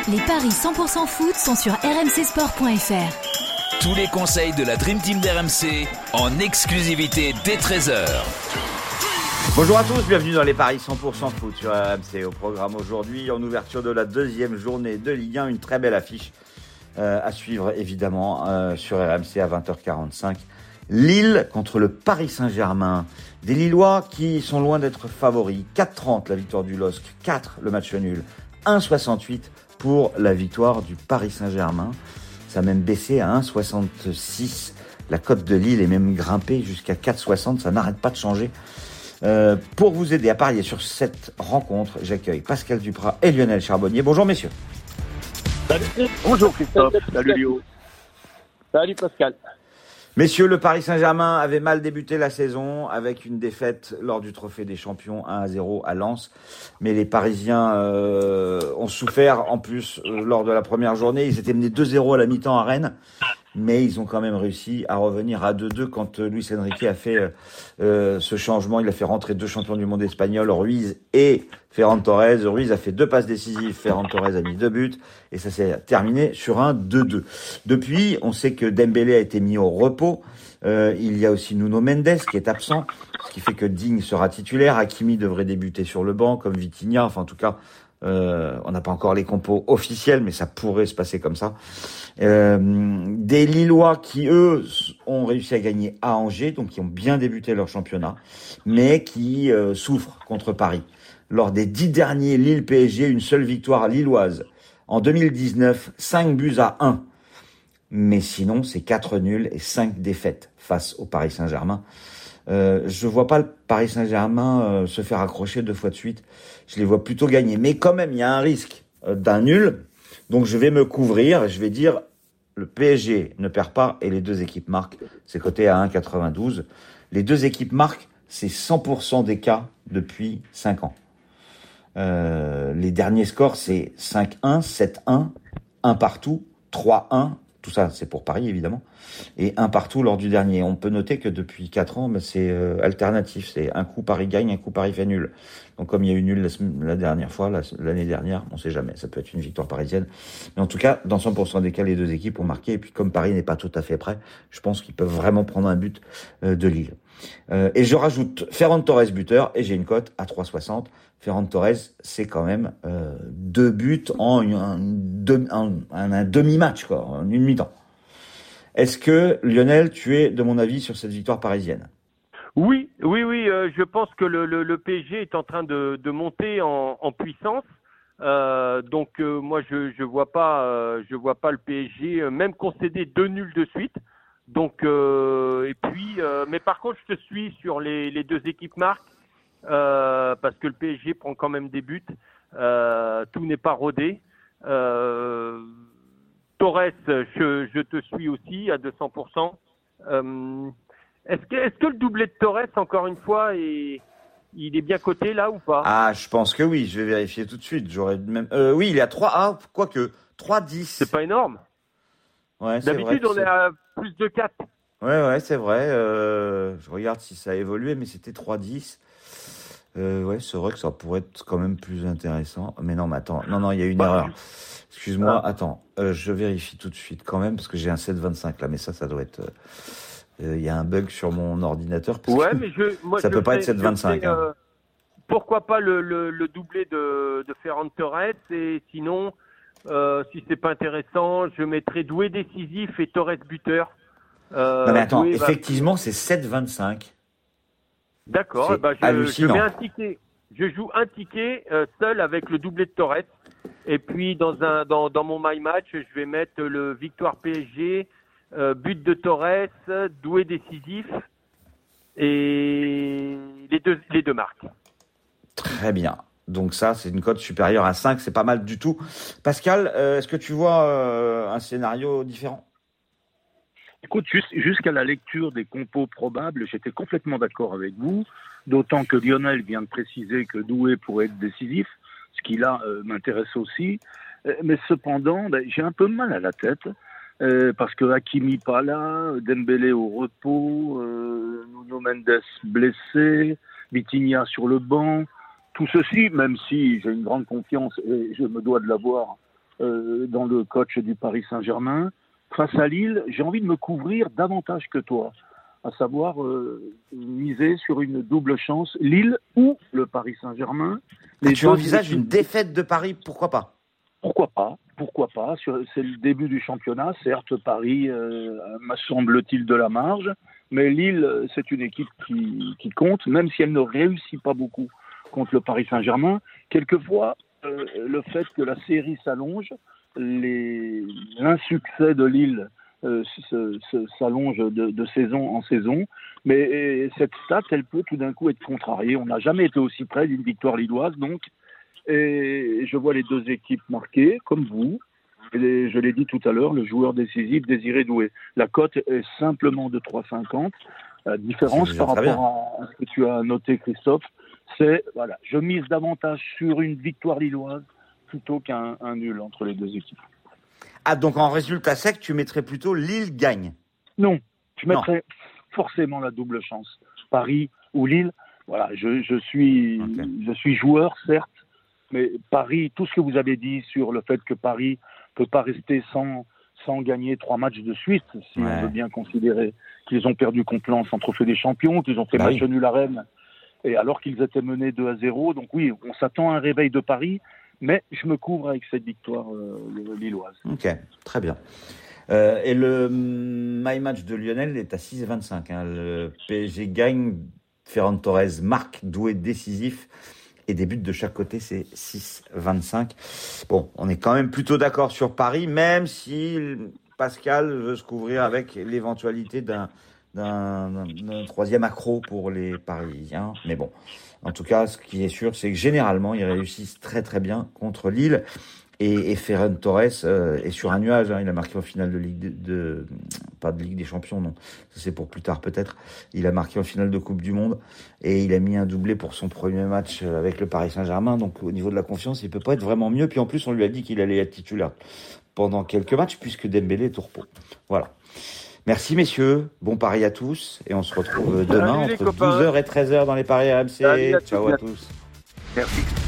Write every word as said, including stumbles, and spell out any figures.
Les paris cent pour cent foot sont sur r m c sport point f r. Tous les conseils de la Dream Team d'R M C en exclusivité dès treize heures. Bonjour à tous, bienvenue dans les paris cent pour cent foot sur R M C. Au programme aujourd'hui, en ouverture de la deuxième journée de Ligue un, une très belle affiche euh, à suivre évidemment euh, sur R M C à vingt heures quarante-cinq. Lille contre le Paris Saint-Germain. Des Lillois qui sont loin d'être favoris. quatre trente la victoire du L O S C, quatre le match nul, un soixante-huit pour la victoire du Paris Saint-Germain. Ça a même baissé à un soixante-six. La cote de Lille est même grimpée jusqu'à quatre soixante. Ça n'arrête pas de changer. Euh, pour vous aider à parier sur cette rencontre, j'accueille Pascal Duprat et Lionel Charbonnier. Bonjour messieurs. Salut. Bonjour Christophe. Salut Léo. Salut Pascal. Messieurs, le Paris Saint-Germain avait mal débuté la saison avec une défaite lors du Trophée des Champions un à zéro à Lens. Mais les Parisiens euh, ont souffert en plus euh, lors de la première journée. Ils étaient menés deux zéro à la mi-temps à Rennes. Mais ils ont quand même réussi à revenir à deux deux quand euh, Luis Enrique a fait euh, ce changement. Il a fait rentrer deux champions du monde espagnols, Ruiz et Ferran Torres. Ruiz a fait deux passes décisives, Ferran Torres a mis deux buts et ça s'est terminé sur un deux deux. Depuis, on sait que Dembélé a été mis au repos. Euh, il y a aussi Nuno Mendes qui est absent, ce qui fait que Digne sera titulaire. Hakimi devrait débuter sur le banc comme Vitinha. Enfin, en tout cas, Euh, on n'a pas encore les compos officiels, mais ça pourrait se passer comme ça. Euh, des Lillois qui, eux, ont réussi à gagner à Angers, donc qui ont bien débuté leur championnat, mais qui euh, souffrent contre Paris. Lors des dix derniers Lille-P S G, une seule victoire lilloise. En deux mille dix-neuf, cinq buts à un. Mais sinon, c'est quatre nuls et cinq défaites face au Paris Saint-Germain. Euh, je vois pas le Paris Saint-Germain euh, se faire accrocher deux fois de suite. Je les vois plutôt gagner. Mais quand même, il y a un risque euh, d'un nul. Donc je vais me couvrir et je vais dire le P S G ne perd pas et les deux équipes marquent. C'est coté à un virgule quatre-vingt-douze. Les deux équipes marquent, c'est cent pour cent des cas depuis cinq ans. Euh, les derniers scores, c'est cinq un, sept un, un partout, trois un. Tout ça, c'est pour Paris, évidemment. Et un partout lors du dernier. On peut noter que depuis quatre ans, ben, c'est euh, alternatif. C'est un coup Paris gagne, un coup Paris fait nul. Donc comme il y a eu nul la, la dernière fois, la, l'année dernière, on sait jamais. Ça peut être une victoire parisienne. Mais en tout cas, dans cent pour cent des cas, les deux équipes ont marqué. Et puis comme Paris n'est pas tout à fait prêt, je pense qu'ils peuvent vraiment prendre un but euh, de Lille. Euh, et je rajoute Ferran Torres buteur et j'ai une cote à trois soixante. Ferran Torres, c'est quand même euh, deux buts en un, un, un, un demi-match, quoi, en une mi-temps. Est-ce que, Lionel, tu es de mon avis sur cette victoire parisienne ? Oui, oui, oui. Euh, je pense que le, le, le P S G est en train de, de monter en, en puissance. Euh, donc euh, moi, je je vois pas, euh, je vois pas le P S G euh, même concéder deux nuls de suite. Donc euh, et puis, euh, mais par contre, je te suis sur les, les deux équipes marques. Euh, parce que le P S G prend quand même des buts, euh, tout n'est pas rodé. Euh, Torres, je, je te suis aussi à deux cents pour cent. Euh, est-ce que, est-ce que le doublé de Torres, encore une fois, est, il est bien coté là ou pas ? Ah, je pense que oui, je vais vérifier tout de suite. J'aurais même, euh, oui, il est à trois, ah, quoique, trois dix. C'est pas énorme. Ouais, c'est D'habitude, vrai on c'est... est à plus de quatre. Ouais, ouais, c'est vrai. Euh, je regarde si ça a évolué, mais c'était trois dix. Euh, ouais, c'est vrai que ça pourrait être quand même plus intéressant. Mais non, mais attends. Non, non, il y a une Bah, erreur. Excuse-moi, ah. attends. Euh, je vérifie tout de suite quand même, parce que j'ai un sept vingt-cinq là. Mais ça, ça doit être... Il euh, euh, y a un bug sur mon ordinateur. Parce ouais, que mais je... Moi, ça je peut pas fais, être sept vingt-cinq. Fais, hein. euh, pourquoi pas le, le, le doublé de, de Ferran Torres ? Et sinon, euh, si c'est pas intéressant, je mettrai Doué décisif et Torres buteur. Euh, non, mais attends. Doué, effectivement, bah... c'est sept vingt-cinq. D'accord, bah je, hallucinant. je mets un ticket. Je joue un ticket euh, seul avec le doublé de Torres. Et puis dans un dans, dans mon my match, je vais mettre le victoire P S G, euh, but de Torres, Doué décisif et les deux les deux marques. Très bien. Donc ça, c'est une cote supérieure à cinq, c'est pas mal du tout. Pascal, euh, est-ce que tu vois euh, un scénario différent ? Écoute, jusqu'à la lecture des compos probables, j'étais complètement d'accord avec vous, d'autant que Lionel vient de préciser que Doué pourrait être décisif, ce qui là euh, m'intéresse aussi. Euh, mais cependant, ben, j'ai un peu mal à la tête, euh, parce que Hakimi pas là, Dembélé au repos, euh, Nuno Mendes blessé, Vitinha sur le banc. Tout ceci, même si j'ai une grande confiance et je me dois de l'avoir euh, dans le coach du Paris Saint-Germain. Face à Lille, j'ai envie de me couvrir davantage que toi, à savoir euh, miser sur une double chance, Lille ou le Paris Saint-Germain. Les tu envisages une défaite de Paris, pourquoi pas ? Pourquoi pas ? Pourquoi pas ? C'est le début du championnat. Certes, Paris euh, me semble-t-il de la marge, mais Lille, c'est une équipe qui, qui compte, même si elle ne réussit pas beaucoup contre le Paris Saint-Germain. Quelquefois, euh, le fait que la série s'allonge, les, l'insuccès de Lille euh, se, se, s'allonge de, de saison en saison, mais cette stat, elle peut tout d'un coup être contrariée. On n'a jamais été aussi près d'une victoire lilloise, donc, et je vois les deux équipes marquées, comme vous. Et je l'ai dit tout à l'heure, le joueur décisif, Désiré Doué. La cote est simplement de trois virgule cinquante. La différence par rapport à ce que tu as noté, Christophe, c'est, voilà, je mise davantage sur une victoire lilloise plutôt qu'un un nul entre les deux équipes. Ah, donc en résultat sec, tu mettrais plutôt Lille gagne ? Non, je mettrais non. forcément la double chance. Paris ou Lille, voilà, je, je, suis, okay. je suis joueur, certes, mais Paris, tout ce que vous avez dit sur le fait que Paris ne peut pas rester sans, sans gagner trois matchs de suite, si ouais. on veut bien considérer qu'ils ont perdu contre Lens en Trophée des Champions, qu'ils ont fait bah match oui. nul à Rennes, et alors qu'ils étaient menés deux à zéro. Donc oui, on s'attend à un réveil de Paris, mais je me couvre avec cette victoire euh, lilloise. Ok, très bien. Euh, et le my match de Lionel est à six virgule vingt-cinq. Hein. Le P S G gagne, Ferran Torres marque, Doué décisif. Et des buts de chaque côté, c'est six virgule vingt-cinq. Bon, on est quand même plutôt d'accord sur Paris, même si Pascal veut se couvrir avec l'éventualité d'un, d'un, d'un, d'un troisième accro pour les Parisiens. Mais bon, en tout cas, ce qui est sûr, c'est que généralement, ils réussissent très très bien contre Lille. Et, et Ferran Torres euh, est sur un nuage. Hein. Il a marqué en finale de Ligue de, de pas de Ligue des Champions, non. Ça c'est pour plus tard peut-être. Il a marqué en finale de Coupe du Monde et il a mis un doublé pour son premier match avec le Paris Saint-Germain. Donc au niveau de la confiance, il peut pas être vraiment mieux. Puis en plus, on lui a dit qu'il allait être titulaire pendant quelques matchs puisque Dembélé est au repos. Voilà. Merci messieurs, bon pari à tous et on se retrouve demain Salut entre douze heures et treize heures dans les paris R M C. Ciao à tous. Merci.